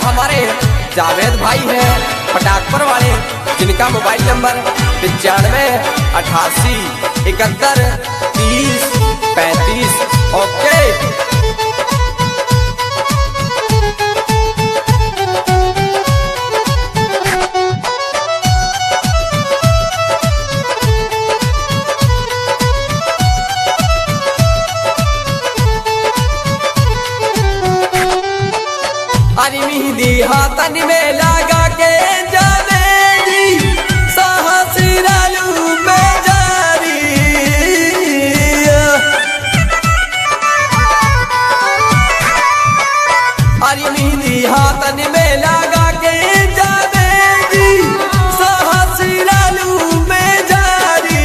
हमारे जावेद भाई हैं पटाखपुर वाले, जिनका मोबाइल नंबर 9588713035। ओके। अरे मेहंदी हाथन में लगा के जावेदी साहस रालू में जारी। अरे मेहंदी हाथन में लगा के जावेदी साहस रालू में जारी।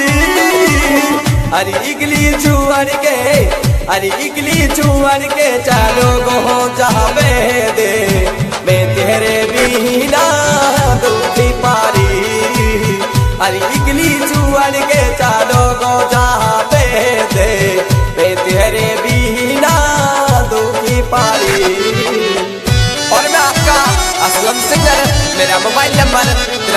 अरे इगली छुअर के, अरे इगली छुअर के चालो गो जावे दे, मैं तेरे बिना दुखी पारी। अरे इगली छुअर के चालो गो जावे दे, मैं तेरे बिना दुखी पारी। और मैं आपका असलम सिंगर, मेरा मोबाइल नंबर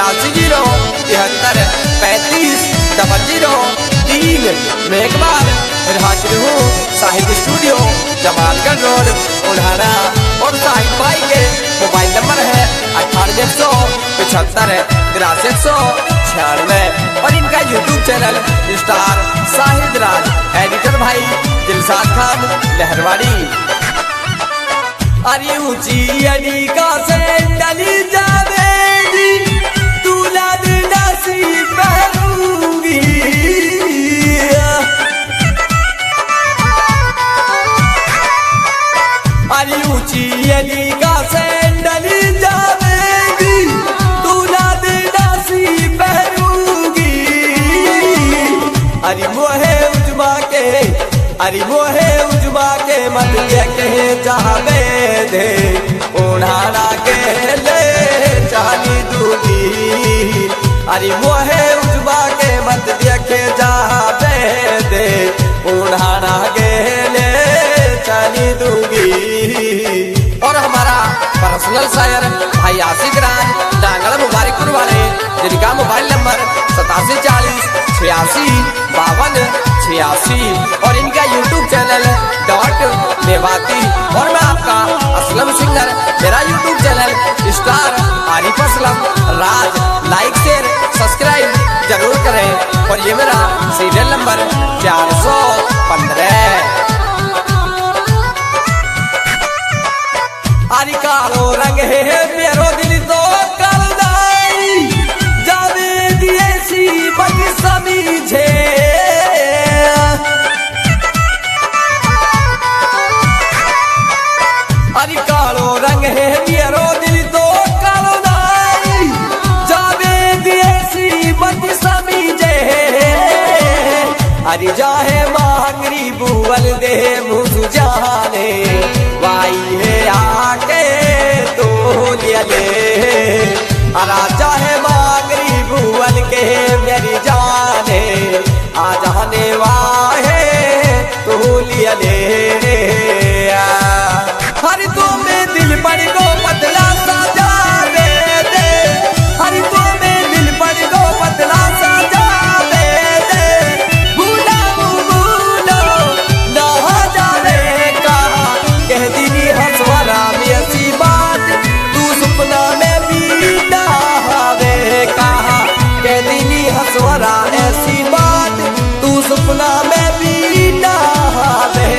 8373353003। मैं एक बार हाजिर हूँ साहिब स्टूडियो, जमालगढ़ रोड, उल्हाना। और साहिब भाई के मोबाइल नंबर है 9875738196। और इनका YouTube channel star Sahid Raj, editor भाई दिलशाद खान लहरवाड़ी। अरे ऊंची अलीका से डली जावेदी दूल्हा नसी पहरूंगी। अरे ऊंची अलीका से डली जावेदी दूल्हा नसी पहरूंगी। अरे मोहे उजमा के, अरे मोहे उजमा के मत के चाहवे दे, उड़ाना के ले चाली दूंगी। अरे मोहे उजमा के मत देखे जावे दे, उड़ाना के ले चाली दूंगी। और हमारा पर्सनल शायर भाई आशिक राज डांगड़ मुबारकपुर वाले, जिनका मोबाइल नंबर 8740865286। और इनका यूट्यूब चैनल मेवाती। और मैं आपका असलम सिंगर, मेरा YouTube channel star Arif Aslam Raj. Like share subscribe जरूर करें। और ये मेरा सीरियल नंबर 415। अरे कालो रंग है मेरो दिल तो करदाई, जावेदी ऐसी बद समझे। अरे कालो रंग है मेरो दिल तो करदाई, जावेदी ऐसी बद समझे। अरे जाहे मांगरी बुअल दे मुझ जाने, वाई है आके तो लिया ले। अरा चाहे मांगरी बुअल के मेरी जाने, आ जाने वाहे तो लिया ले। हर तो में दिल पड़ गो पतला सा जावे दे, हर तो में दिल पड़ गो पतला सा जावे दे। भूलो ना जाने कहा कह दिनी हंसवारा में ऐसी बात, तू सपना में भी ना आवे। कहा कह दिनी हंसवारा ऐसी बात, तू सपना में भी ना आवे।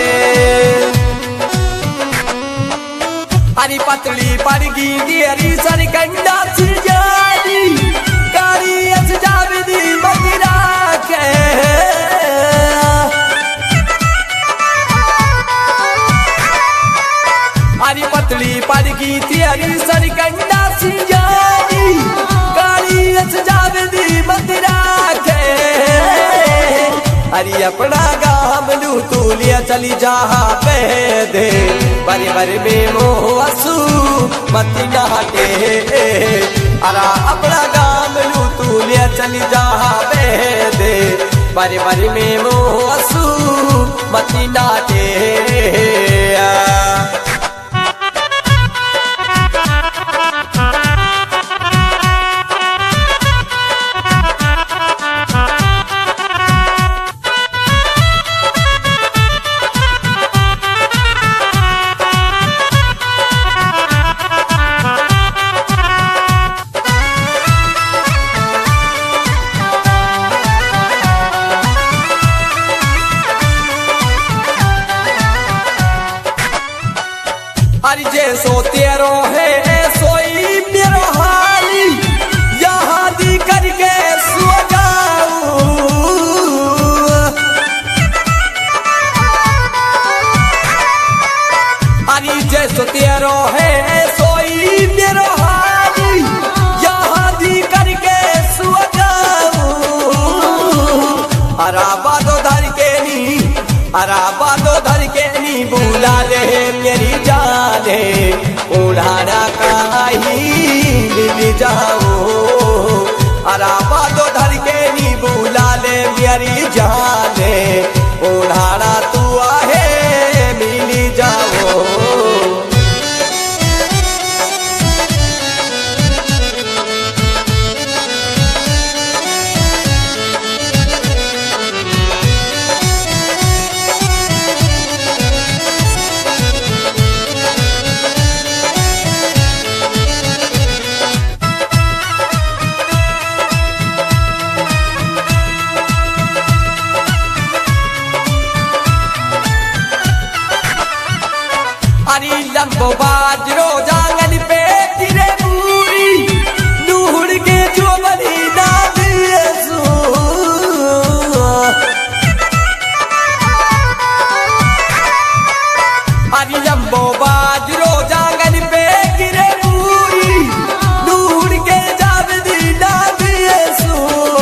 अरे पतली पड़गी दियरी सरकंडा सिजारी, कारी अस जावेदी मदिरा के। अरे पतली पड़गी दियरी सरकंडा सिजारी, कारी अस जावेदी मदिरा के। अरे अपना गाम लू तू लिया चली जा पे दे, बरे बरे में मोह असू मती डाटे। अरा अपना गाम लू तू लिया चली जा पे दे, बरे बरे में मोह असू मती डाटे। अरे जैसो तेरो है सोई मेरो हाली, यहाँ दी करके सो जाऊं। अरे जैसो तेरो है सोई मेरो हाली, यहाँ दी करके सो जाऊं। अराबा दो धर के नी, अराबा दो धर के नी बुला ले मेरी जाने, उड़ाना काही मिल जाओ। अराबा दो धर के नी बुला ले मेरी जाने, उड़ाना तू आहे मिल जाओ। अरे लंबो बाजरो जांगन पे तिरे पूरी, नूर के जो बनी दाद यसू। अरे लंबो बाजरो जांगन पे तिरे पूरी, नूर के जावदी दाद यसू।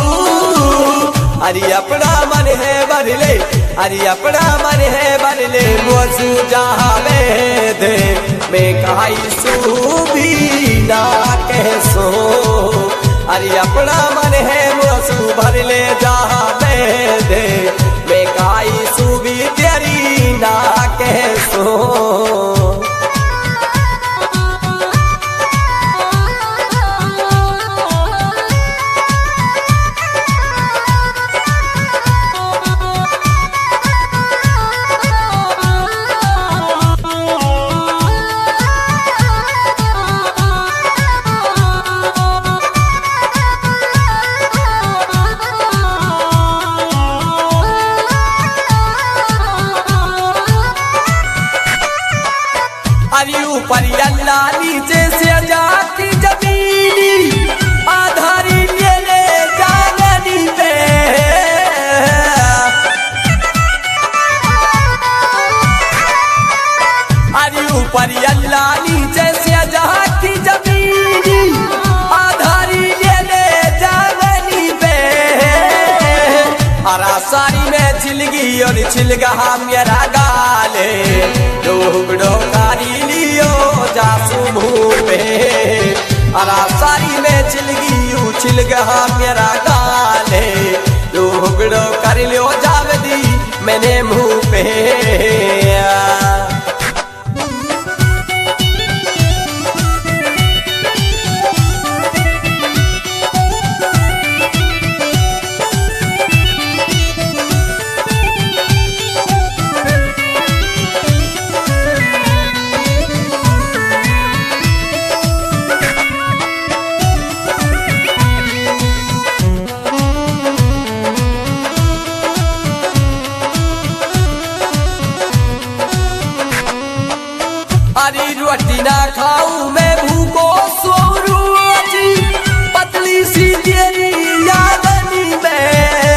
अरे अपना मन है भर ले, अरे अपना मन है भर ले, मोसू जावे दे मैं काई सू भी ना कैसो। अरे अपना मन है मोसू भर ले जावे दे, मैं काई सू भी तेरी ना कैसो। अरे ऊपर अल्लाह नीचे से जाती जमीनी, आधारी ले ले जागनी पे। अरे ऊपर अल्लाह नीचे से जाती जमीनी, आधारी ले ले जागनी पे। हरा साड़ी में छिलगी और छिलगा मेरा गाले, डोगड़ो कारी लियो जासू मुँह पे। हरा साड़ी में छिलगी उछिल गहा मेरा गाले, डोगड़ो कर लियो जावदी मैंने मुँह पे। अरे रोटी ना खाऊं मैं भूखो सो रोज, पतली सी तेरी यादनी में।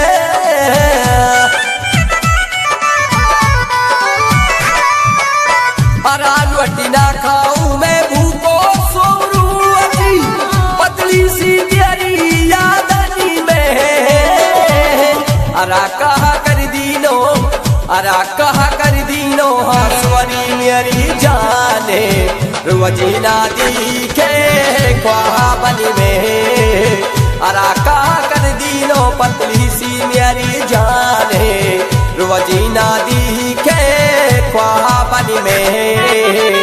अरे रोटी ना खाऊं मैं भूखो सो रोज, पतली सी तेरी यादनी में। अरे कहा कर दीनो, अरे कहा कर दीनो हंसवनी मेरी जाने, रोजीना दिखे ख्वाबन में। अरे कहा कर दीनो पतली सी मेरी जाने, रोजीना दिखे ख्वाबन में।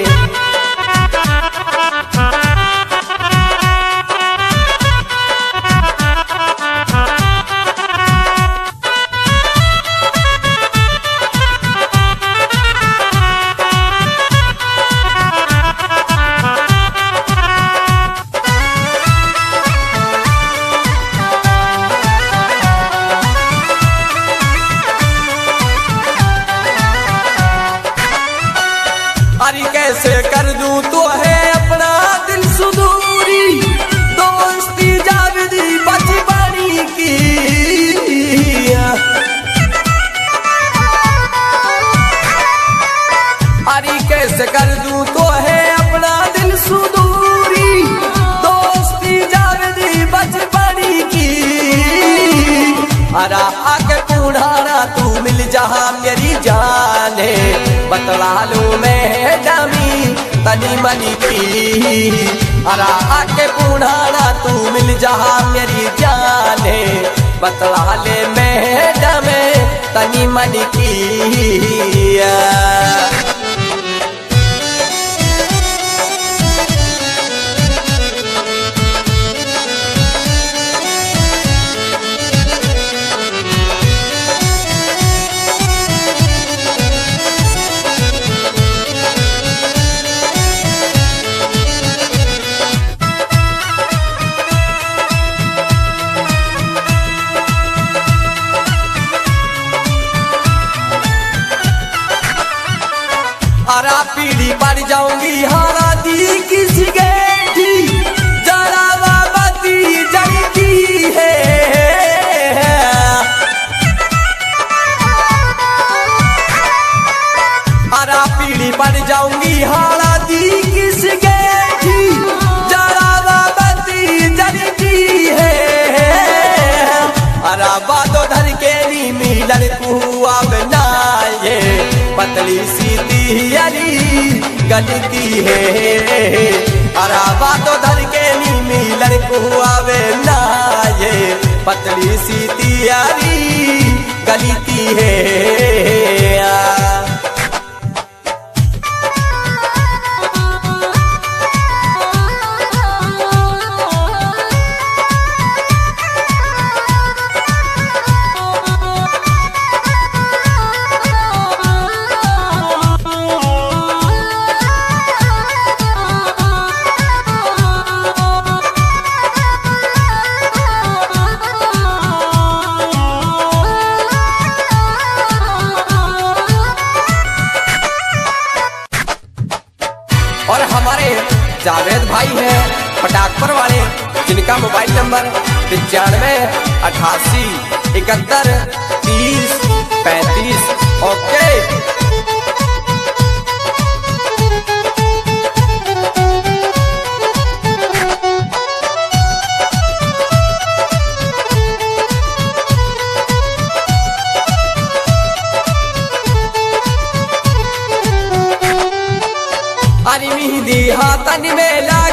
कैसे कर दूं तो है अपना दिल सुदूरी, दोस्ती जावेदी बचपनी की। अरे कैसे कर दूं तो है अपना दिल सुदूरी, दोस्ती जावेदी बचपनी की। अरा आके पुढ़ाना तू मिल जहा मेरी जाने, बतला लूं मैं डामी तनी मनी की। अरा आके पुढ़ाना तू मिल जहा मेरी जाने, बतला ले मैं डामे तनी मनी की। अरा पीढ़ी पड़ जाऊंगी हारा दी किसी गेठी, जरा बाबती जड़ती है। अरा पीढ़ी पड़ जाऊंगी हारा दी किसी गेठी, जरा बाबती जड़ती है। अरा बादो धर के नी मिलन कुआ बनाए, पतली सी यारी गलती है। अरा बातो धर के नी मिलन को आवे ना, ये पतली सी तियारी गलती है। और हमारे जावेद भाई हैं पटाखपुर वाले, जिनका मोबाइल नंबर 9588713035। ओके। अरे मेहंदी हाथन में ला